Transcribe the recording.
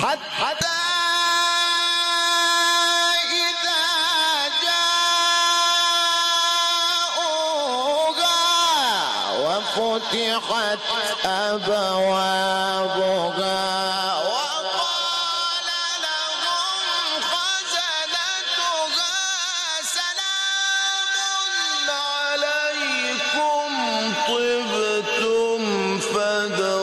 حتى فتحت أبوابها وقال لهم خزنتها سلام عليكم طبتم فادخلوها